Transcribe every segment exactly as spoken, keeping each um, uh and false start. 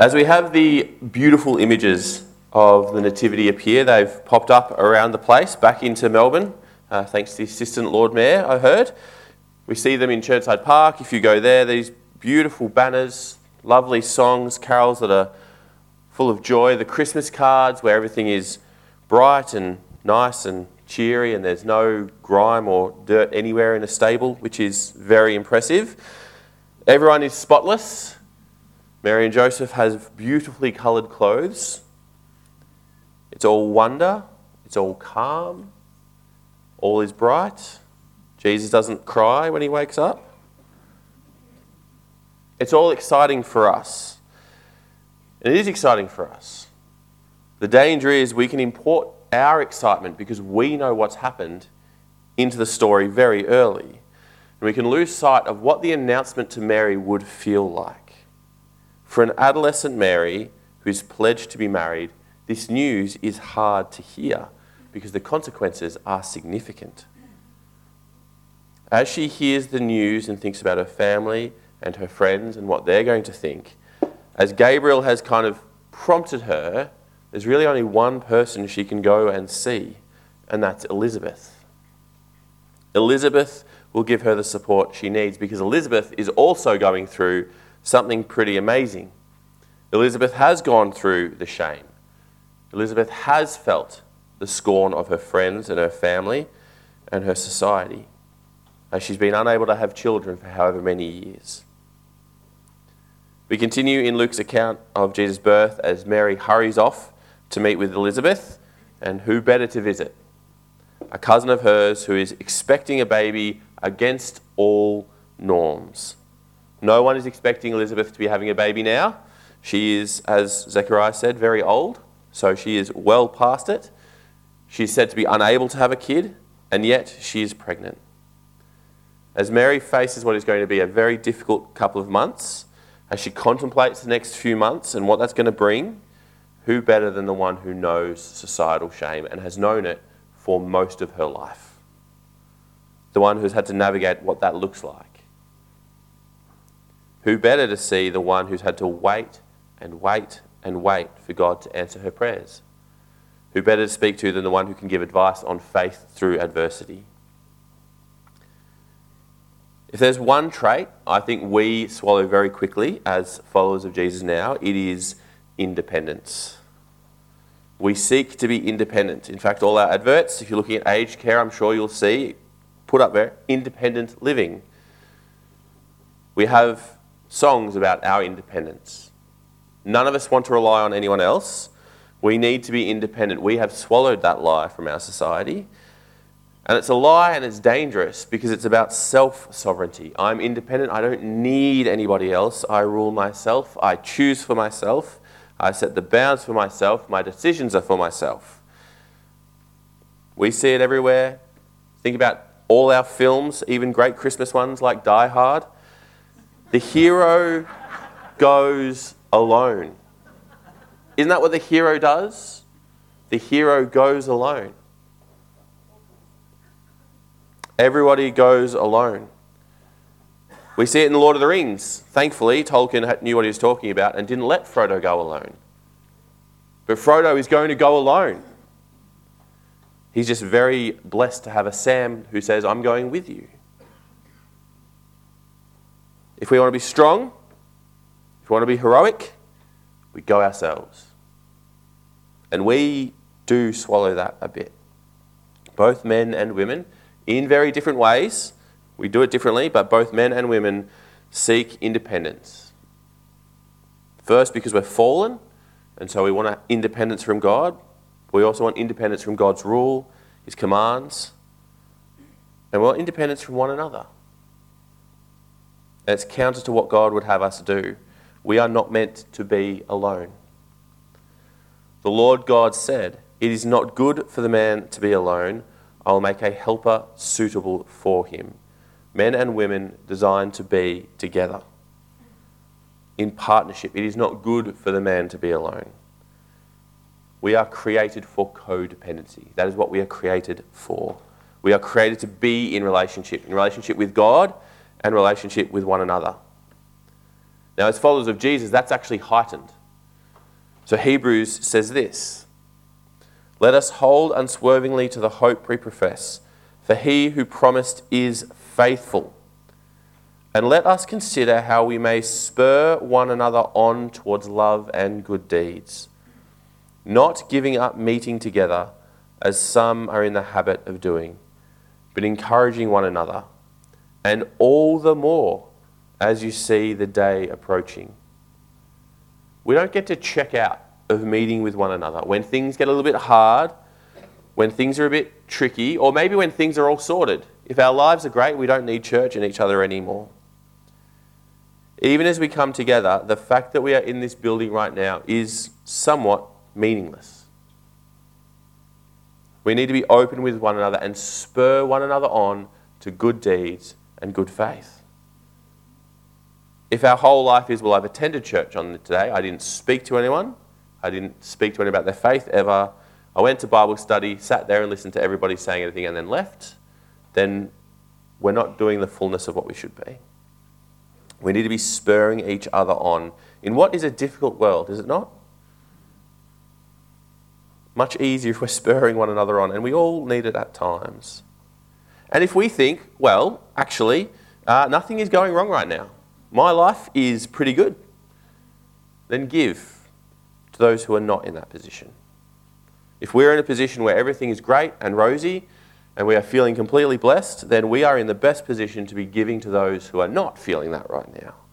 As we have the beautiful images of the Nativity appear, they've popped up around the place, back into Melbourne, uh, thanks to the Assistant Lord Mayor, I heard. We see them in Chertside Park. If you go there, these beautiful banners, lovely songs, carols that are full of joy, the Christmas cards where everything is bright and nice and cheery and there's no grime or dirt anywhere in a stable, which is very impressive. Everyone is spotless. Mary and Joseph has beautifully coloured clothes. It's all wonder. It's all calm. All is bright. Jesus doesn't cry when he wakes up. It's all exciting for us. And it is exciting for us. The danger is we can import our excitement because we know what's happened into the story very early. And we can lose sight of what the announcement to Mary would feel like. For an adolescent Mary who's pledged to be married, this news is hard to hear because the consequences are significant. As she hears the news and thinks about her family and her friends and what they're going to think, as Gabriel has kind of prompted her, there's really only one person she can go and see, and that's Elizabeth. Elizabeth will give her the support she needs because Elizabeth is also going through something pretty amazing. Elizabeth has gone through the shame. Elizabeth has felt the scorn of her friends and her family and her society, as she's been unable to have children for however many years. We continue in Luke's account of Jesus' birth as Mary hurries off to meet with Elizabeth, and who better to visit? A cousin of hers who is expecting a baby against all norms. No one is expecting Elizabeth to be having a baby now. She is, as Zechariah said, very old, so she is well past it. She's said to be unable to have a kid, and yet she is pregnant. As Mary faces what is going to be a very difficult couple of months, as she contemplates the next few months and what that's going to bring, who better than the one who knows societal shame and has known it for most of her life? The one who's had to navigate what that looks like. Who better to see the one who's had to wait and wait and wait for God to answer her prayers? Who better to speak to than the one who can give advice on faith through adversity? If there's one trait I think we swallow very quickly as followers of Jesus now, it is independence. We seek to be independent. In fact, all our adverts, if you're looking at aged care, I'm sure you'll see, put up there, independent living. We have songs about our independence. None of us want to rely on anyone else. We need to be independent. We have swallowed that lie from our society. And it's a lie and it's dangerous because it's about self-sovereignty. I'm independent. I don't need anybody else. I rule myself. I choose for myself. I set the bounds for myself. My decisions are for myself. We see it everywhere. Think about all our films, even great Christmas ones like Die Hard. The hero goes alone. Isn't that what the hero does? The hero goes alone. Everybody goes alone. We see it in The Lord of the Rings. Thankfully, Tolkien knew what he was talking about and didn't let Frodo go alone. But Frodo is going to go alone. He's just very blessed to have a Sam who says, I'm going with you. If we want to be strong, if we want to be heroic, we go ourselves. And we do swallow that a bit. Both men and women, in very different ways. We do it differently, but both men and women seek independence. First, because we're fallen, and so we want independence from God. We also want independence from God's rule, His commands. And we want independence from one another. And it's counter to what God would have us do. We are not meant to be alone. The Lord God said, it is not good for the man to be alone. I will make a helper suitable for him. Men and women designed to be together. In partnership. It is not good for the man to be alone. We are created for codependency. That is what we are created for. We are created to be in relationship. In relationship with God and relationship with one another. Now, as followers of Jesus, that's actually heightened. So Hebrews says this, "Let us hold unswervingly to the hope we profess, for he who promised is faithful. And let us consider how we may spur one another on towards love and good deeds, not giving up meeting together as some are in the habit of doing, but encouraging one another, and all the more as you see the day approaching." We don't get to check out of meeting with one another when things get a little bit hard, when things are a bit tricky, or maybe when things are all sorted. If our lives are great, we don't need church and each other anymore. Even as we come together, the fact that we are in this building right now is somewhat meaningless. We need to be open with one another and spur one another on to good deeds and good faith. If our whole life is, well, I've attended church on today, I didn't speak to anyone, I didn't speak to anyone about their faith ever, I went to Bible study, sat there and listened to everybody saying anything and then left, then we're not doing the fullness of what we should be. We need to be spurring each other on in what is a difficult world, is it not? Much easier if we're spurring one another on, and we all need it at times. And if we think, well, actually, uh, nothing is going wrong right now, my life is pretty good, then give to those who are not in that position. If we're in a position where everything is great and rosy, and we are feeling completely blessed, then we are in the best position to be giving to those who are not feeling that right now.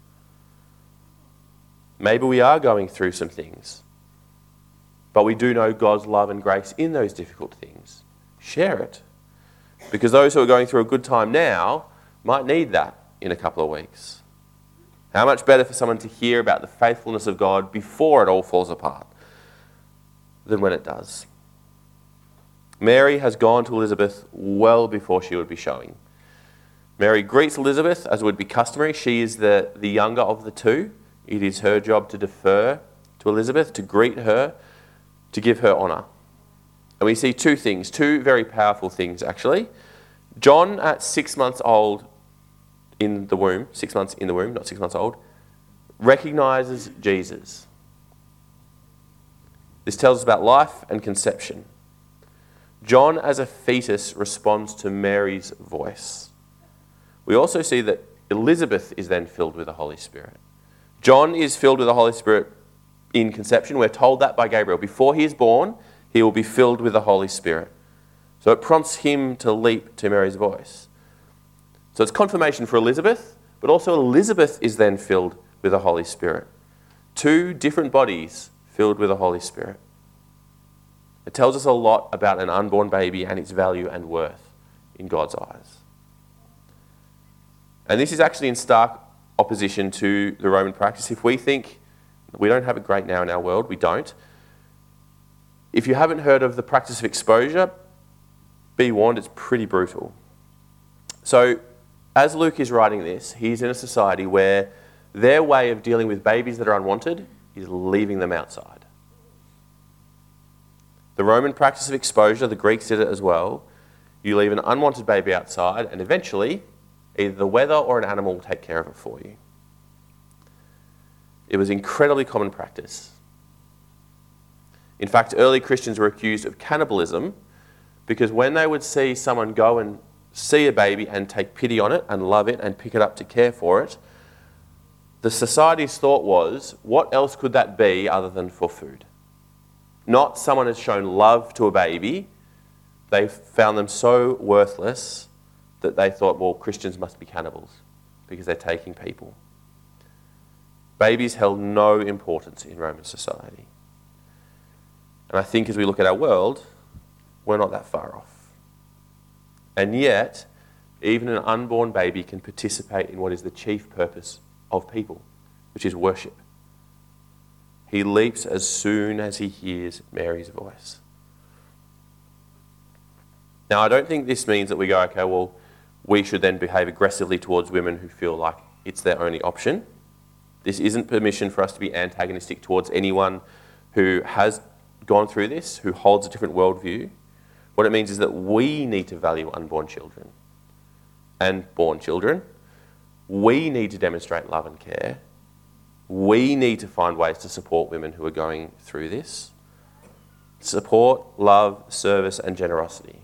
Maybe we are going through some things, but we do know God's love and grace in those difficult things. Share it. Because those who are going through a good time now might need that in a couple of weeks. How much better for someone to hear about the faithfulness of God before it all falls apart than when it does. Mary has gone to Elizabeth well before she would be showing. Mary greets Elizabeth as would be customary. She is the, the younger of the two. It is her job to defer to Elizabeth, to greet her, to give her honour. And we see two things, two very powerful things actually. John at six months old in the womb, six months in the womb, not six months old, recognises Jesus. This tells us about life and conception. John, as a fetus, responds to Mary's voice. We also see that Elizabeth is then filled with the Holy Spirit. John is filled with the Holy Spirit in conception. We're told that by Gabriel. Before he is born, he will be filled with the Holy Spirit. So it prompts him to leap to Mary's voice. So it's confirmation for Elizabeth, but also Elizabeth is then filled with the Holy Spirit. Two different bodies filled with the Holy Spirit. It tells us a lot about an unborn baby and its value and worth in God's eyes. And this is actually in stark opposition to the Roman practice. If we think we don't have it great now in our world, we don't. If you haven't heard of the practice of exposure, be warned, it's pretty brutal. So, as Luke is writing this, he's in a society where their way of dealing with babies that are unwanted is leaving them outside. The Roman practice of exposure, the Greeks did it as well. You leave an unwanted baby outside and eventually either the weather or an animal will take care of it for you. It was incredibly common practice. In fact, early Christians were accused of cannibalism because when they would see someone go and see a baby and take pity on it and love it and pick it up to care for it, the society's thought was, what else could that be other than for food? Not someone has shown love to a baby. They found them so worthless that they thought, well, Christians must be cannibals because they're taking people. Babies held no importance in Roman society. And I think as we look at our world, we're not that far off. And yet, even an unborn baby can participate in what is the chief purpose of people, which is worship. He leaps as soon as he hears Mary's voice. Now, I don't think this means that we go, okay, well, we should then behave aggressively towards women who feel like it's their only option. This isn't permission for us to be antagonistic towards anyone who has gone through this, who holds a different worldview. What it means is that we need to value unborn children and born children. We need to demonstrate love and care. We need to find ways to support women who are going through this. Support, love, service, and generosity.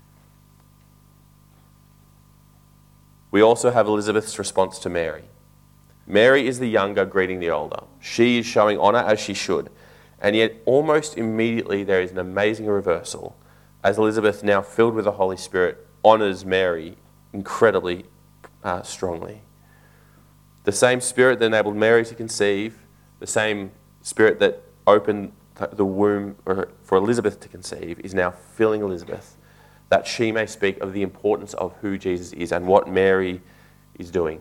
We also have Elizabeth's response to Mary. Mary is the younger greeting the older. She is showing honour as she should. And yet almost immediately there is an amazing reversal as Elizabeth, now filled with the Holy Spirit, honours Mary incredibly uh, strongly. The same Spirit that enabled Mary to conceive, the same Spirit that opened the womb for Elizabeth to conceive, is now filling Elizabeth, that she may speak of the importance of who Jesus is and what Mary is doing.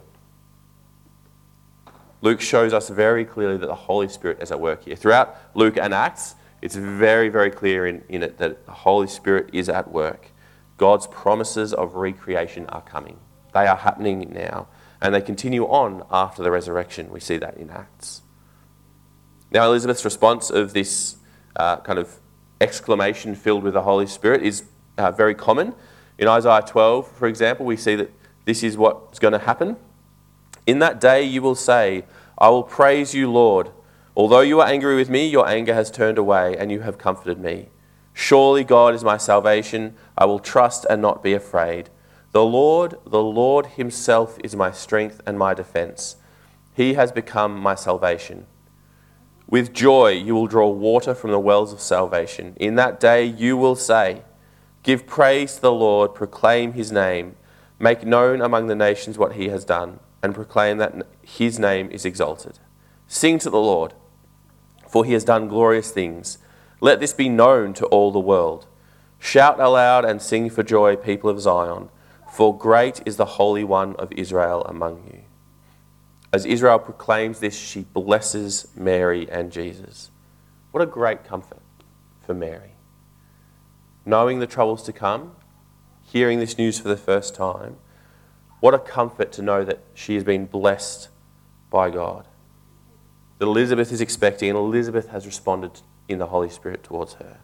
Luke shows us very clearly that the Holy Spirit is at work here. Throughout Luke and Acts, it's very, very clear in, in it that the Holy Spirit is at work. God's promises of recreation are coming. They are happening now. And they continue on after the resurrection. We see that in Acts. Now, Elizabeth's response of this uh, kind of exclamation filled with the Holy Spirit is uh, very common. In Isaiah twelve, for example, we see that this is what's going to happen. In that day you will say, I will praise you, Lord. Although you are angry with me, your anger has turned away, and you have comforted me. Surely God is my salvation. I will trust and not be afraid. The Lord, the Lord himself is my strength and my defense. He has become my salvation. With joy you will draw water from the wells of salvation. In that day you will say, give praise to the Lord, proclaim his name, make known among the nations what he has done, and proclaim that his name is exalted. Sing to the Lord, for he has done glorious things. Let this be known to all the world. Shout aloud and sing for joy, people of Zion, for great is the Holy One of Israel among you. As Israel proclaims this, she blesses Mary and Jesus. What a great comfort for Mary. Knowing the troubles to come, hearing this news for the first time, what a comfort to know that she has been blessed by God. That Elizabeth is expecting, and Elizabeth has responded in the Holy Spirit towards her.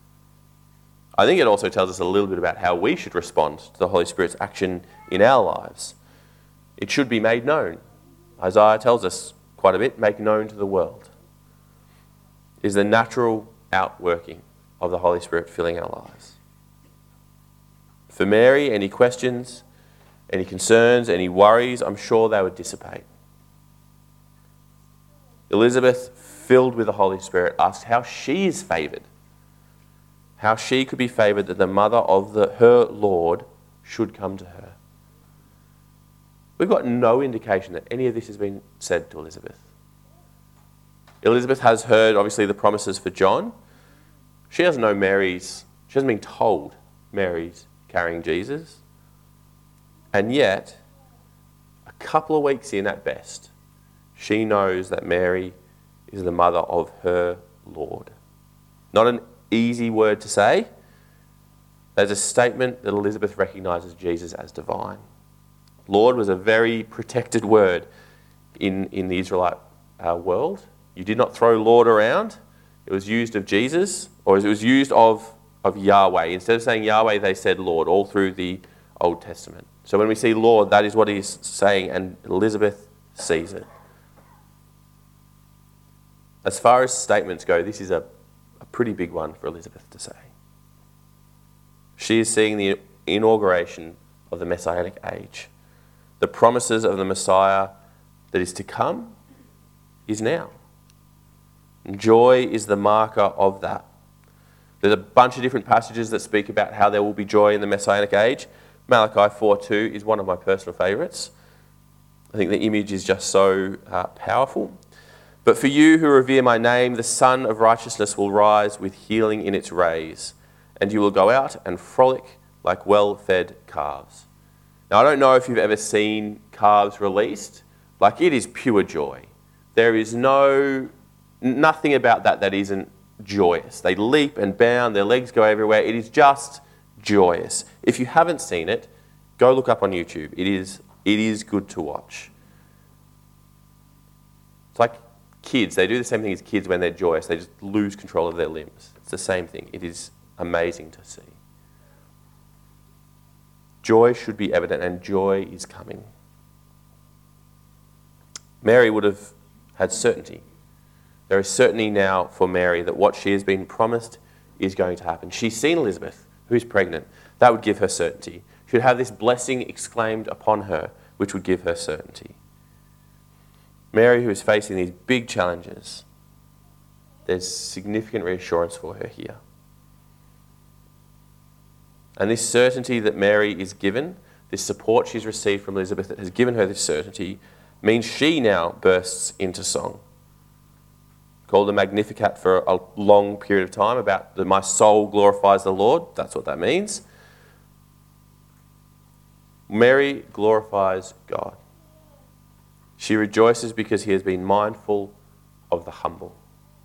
I think it also tells us a little bit about how we should respond to the Holy Spirit's action in our lives. It should be made known. Isaiah tells us quite a bit, make known to the world. It is the natural outworking of the Holy Spirit filling our lives. For Mary, any questions, any concerns, any worries, I'm sure they would dissipate. Elizabeth, filled with the Holy Spirit, asked how she is favoured. How she could be favoured that the mother of the, her Lord should come to her. We've got no indication that any of this has been said to Elizabeth. Elizabeth has heard, obviously, the promises for John. She doesn't know Mary's, she hasn't been told Mary's carrying Jesus. And yet, a couple of weeks in at best, she knows that Mary is the mother of her Lord. Not an easy word to say. There's a statement that Elizabeth recognises Jesus as divine. Lord was a very protected word in, in the Israelite uh, world. You did not throw Lord around. It was used of Jesus, or it was used of, of Yahweh. Instead of saying Yahweh, they said Lord, all through the Old Testament. So when we see Lord, that is what he's saying, and Elizabeth sees it. As far as statements go, this is a, a pretty big one for Elizabeth to say. She is seeing the inauguration of the Messianic age. The promises of the Messiah that is to come is now. And joy is the marker of that. There's a bunch of different passages that speak about how there will be joy in the Messianic age. Malachi four two is one of my personal favourites. I think the image is just so uh, powerful. But for you who revere my name, the Sun of Righteousness will rise with healing in its rays, and you will go out and frolic like well-fed calves. Now, I don't know if you've ever seen calves released. Like, it is pure joy. There is no, nothing about that that isn't joyous. They leap and bound, their legs go everywhere. It is just joyous. If you haven't seen it, go look up on YouTube. It is, it is good to watch. It's like kids. They do the same thing as kids when they're joyous. They just lose control of their limbs. It's the same thing. It is amazing to see. Joy should be evident, and joy is coming. Mary would have had certainty. There is certainty now for Mary that what she has been promised is going to happen. She's seen Elizabeth, who is pregnant. That would give her certainty. She would have this blessing exclaimed upon her, which would give her certainty. Mary, who is facing these big challenges, there's significant reassurance for her here. And this certainty that Mary is given, this support she's received from Elizabeth that has given her this certainty, means she now bursts into song. Called the Magnificat for a long period of time, about the, my soul glorifies the Lord. That's what that means. Mary glorifies God. She rejoices because he has been mindful of the humble.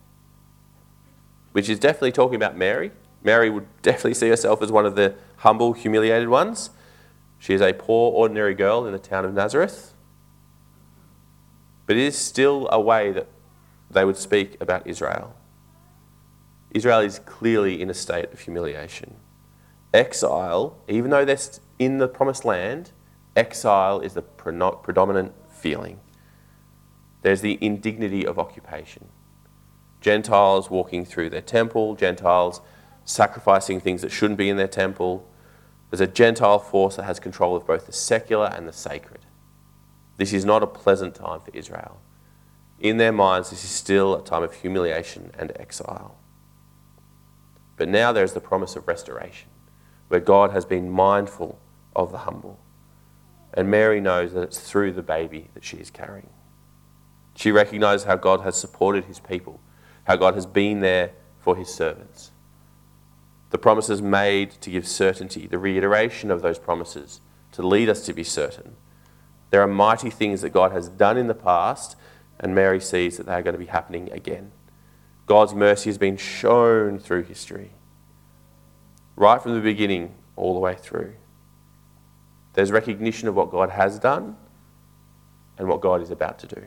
Which is definitely talking about Mary. Mary would definitely see herself as one of the humble, humiliated ones. She is a poor, ordinary girl in the town of Nazareth. But it is still a way that they would speak about Israel. Israel is clearly in a state of humiliation. Exile, even though they're in the promised land, exile is the predominant feeling. There's the indignity of occupation. Gentiles walking through their temple, Gentiles sacrificing things that shouldn't be in their temple. There's a Gentile force that has control of both the secular and the sacred. This is not a pleasant time for Israel. In their minds, this is still a time of humiliation and exile. But now there's the promise of restoration, where God has been mindful of the humble. And Mary knows that it's through the baby that she is carrying. She recognizes how God has supported his people, how God has been there for his servants. The promises made to give certainty, the reiteration of those promises to lead us to be certain. There are mighty things that God has done in the past, and Mary sees that they are going to be happening again. God's mercy has been shown through history, right from the beginning all the way through. There's recognition of what God has done and what God is about to do.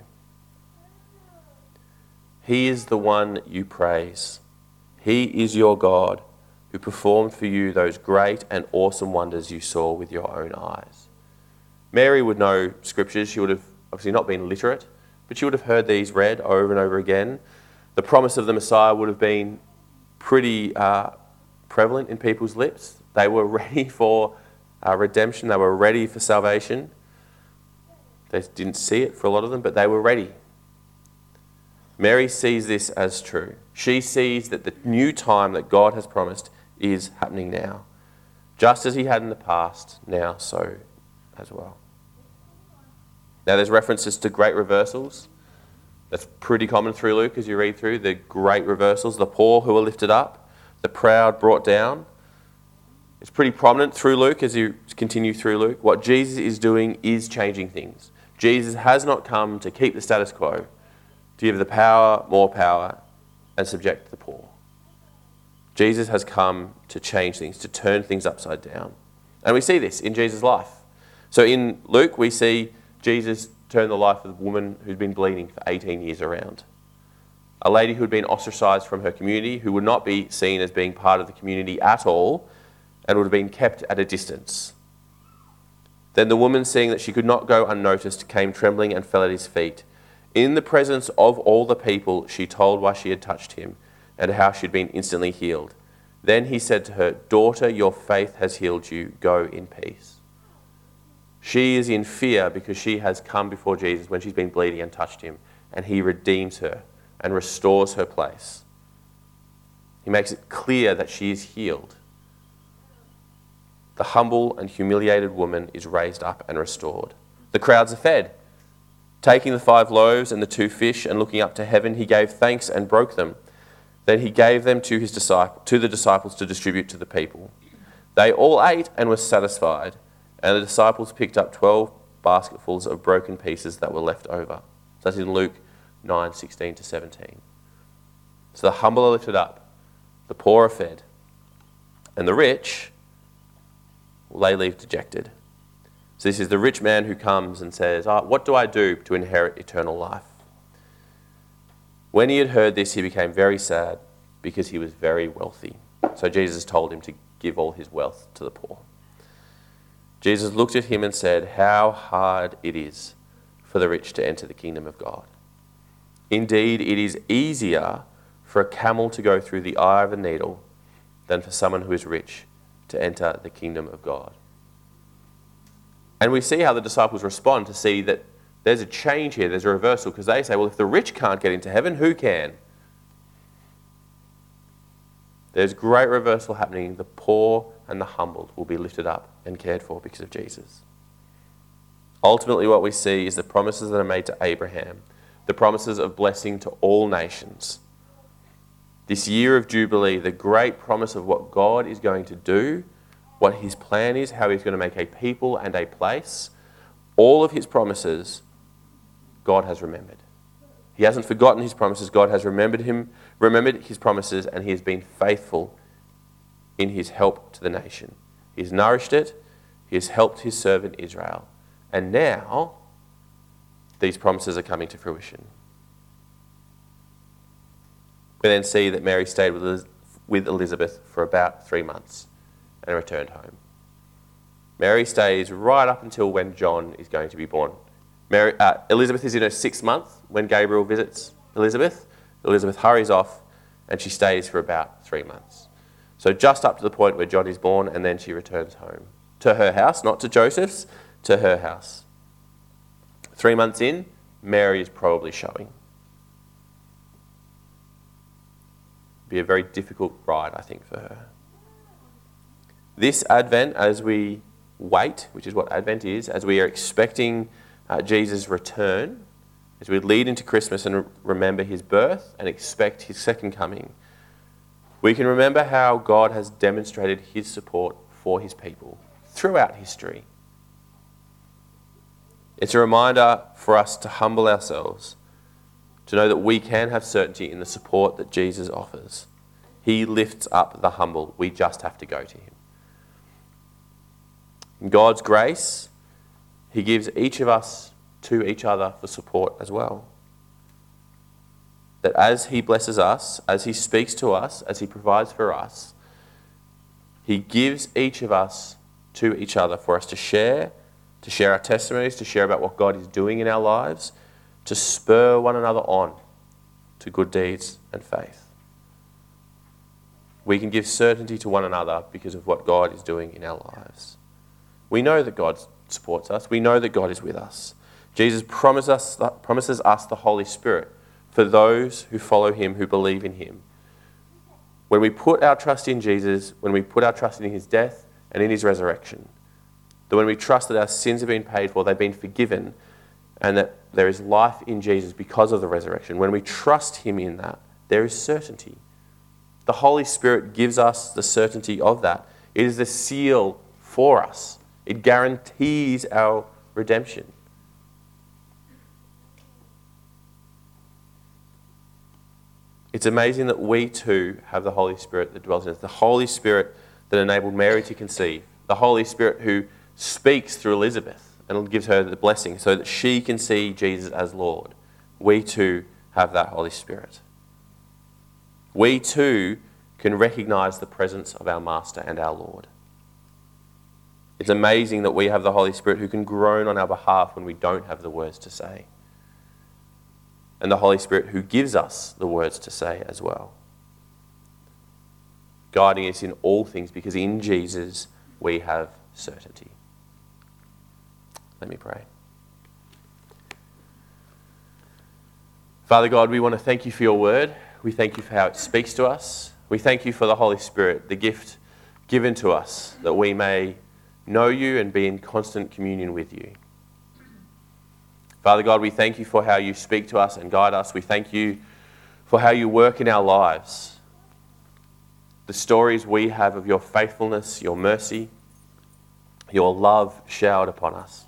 He is the one you praise. He is your God who performed for you those great and awesome wonders you saw with your own eyes. Mary would know scriptures. She would have obviously not been literate, but she would have heard these read over and over again. The promise of the Messiah would have been pretty uh, prevalent in people's lips. They were ready for uh, redemption. They were ready for salvation. They didn't see it for a lot of them, but they were ready. Mary sees this as true. She sees that the new time that God has promised is happening now. Just as he had in the past, now so as well. Now there's references to great reversals. That's pretty common through Luke as you read through the great reversals. The poor who are lifted up, the proud brought down. It's pretty prominent through Luke as you continue through Luke. What Jesus is doing is changing things. Jesus has not come to keep the status quo, to give the power more power and subject the poor. Jesus has come to change things, to turn things upside down. And we see this in Jesus' life. So in Luke, we see Jesus turn the life of the woman who'd been bleeding for eighteen years around. A lady who had been ostracized from her community, who would not be seen as being part of the community at all, and would have been kept at a distance. Then the woman, seeing that she could not go unnoticed, came trembling and fell at his feet. In the presence of all the people, she told why she had touched him and how she had been instantly healed. Then he said to her, "Daughter, your faith has healed you. Go in peace." She is in fear because she has come before Jesus when she's been bleeding and touched him, and he redeems her and restores her place. He makes it clear that she is healed. The humble and humiliated woman is raised up and restored. The crowds are fed. Taking the five loaves and the two fish and looking up to heaven, he gave thanks and broke them. Then he gave them to his disciple, to the disciples to distribute to the people. They all ate and were satisfied, and the disciples picked up twelve basketfuls of broken pieces that were left over. That's in Luke nine, sixteen to seventeen. So the humble are lifted up, the poor are fed, and the rich, well, they leave dejected. So this is the rich man who comes and says, oh, what do I do to inherit eternal life? When he had heard this, he became very sad because he was very wealthy. So Jesus told him to give all his wealth to the poor. Jesus looked at him and said, how hard it is for the rich to enter the kingdom of God. Indeed, it is easier for a camel to go through the eye of a needle than for someone who is rich to enter the kingdom of God. And we see how the disciples respond to see that there's a change here, there's a reversal, because they say, well, if the rich can't get into heaven, who can? There's great reversal happening. The poor and the humbled will be lifted up and cared for because of Jesus. Ultimately, what we see is the promises that are made to Abraham, the promises of blessing to all nations. This year of Jubilee, the great promise of what God is going to do, what his plan is, how he's going to make a people and a place, all of his promises, God has remembered. He hasn't forgotten his promises. God has remembered him, remembered his promises, and he has been faithful in his help to the nation. He has nourished it. He has helped his servant Israel. And now, these promises are coming to fruition. We then see that Mary stayed with with Elizabeth for about three months and returned home. Mary stays right up until when John is going to be born. Mary, uh, Elizabeth is in her sixth month when Gabriel visits Elizabeth. Elizabeth hurries off and she stays for about three months. So just up to the point where John is born, and then she returns home to her house, not to Joseph's, to her house. Three months in, Mary is probably showing. Be a very difficult ride, I think, for her. This Advent, as we wait, which is what Advent is, as we are expecting uh, Jesus' return, as we lead into Christmas and remember his birth and expect his second coming, we can remember how God has demonstrated his support for his people throughout history. It's a reminder for us to humble ourselves, to know that we can have certainty in the support that Jesus offers. He lifts up the humble. We just have to go to him. In God's grace, he gives each of us to each other for support as well. That as he blesses us, as he speaks to us, as he provides for us, he gives each of us to each other for us to share, to share our testimonies, to share about what God is doing in our lives, to spur one another on to good deeds and faith. We can give certainty to one another because of what God is doing in our lives. We know that God supports us. We know that God is with us. Jesus promises us, promises us the Holy Spirit for those who follow him, who believe in him. When we put our trust in Jesus, when we put our trust in his death and in his resurrection, that when we trust that our sins have been paid for, they've been forgiven, and that there is life in Jesus because of the resurrection, when we trust him in that, there is certainty. The Holy Spirit gives us the certainty of that. It is the seal for us. It guarantees our redemption. It's amazing that we too have the Holy Spirit that dwells in us. The Holy Spirit that enabled Mary to conceive. The Holy Spirit who speaks through Elizabeth and gives her the blessing so that she can see Jesus as Lord. We too have that Holy Spirit. We too can recognize the presence of our Master and our Lord. It's amazing that we have the Holy Spirit who can groan on our behalf when we don't have the words to say. And the Holy Spirit who gives us the words to say as well. Guiding us in all things, because in Jesus we have certainty. Let me pray. Father God, we want to thank you for your word. We thank you for how it speaks to us. We thank you for the Holy Spirit, the gift given to us, that we may know you and be in constant communion with you. Father God, we thank you for how you speak to us and guide us. We thank you for how you work in our lives. The stories we have of your faithfulness, your mercy, your love showered upon us.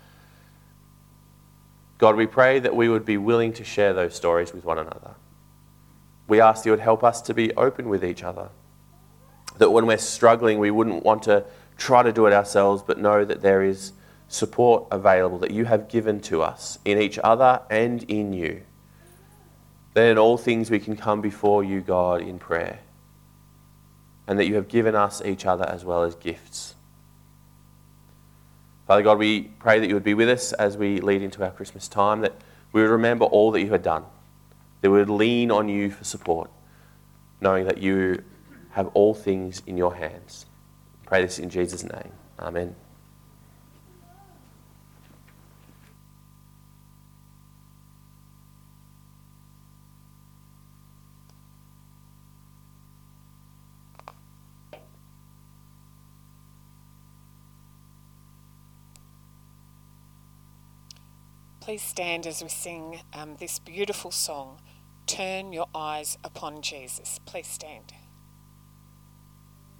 God, we pray that we would be willing to share those stories with one another. We ask you would help us to be open with each other. That when we're struggling, we wouldn't want to try to do it ourselves, but know that there is support available that you have given to us in each other and in you. That in all things we can come before you, God, in prayer. And that you have given us each other as well as gifts. Father God, we pray that you would be with us as we lead into our Christmas time, that we would remember all that you had done. that we would lean on you for support, knowing that you have all things in your hands. Pray this in Jesus' name. Amen. Please stand as we sing um, this beautiful song, Turn Your Eyes Upon Jesus. Please stand.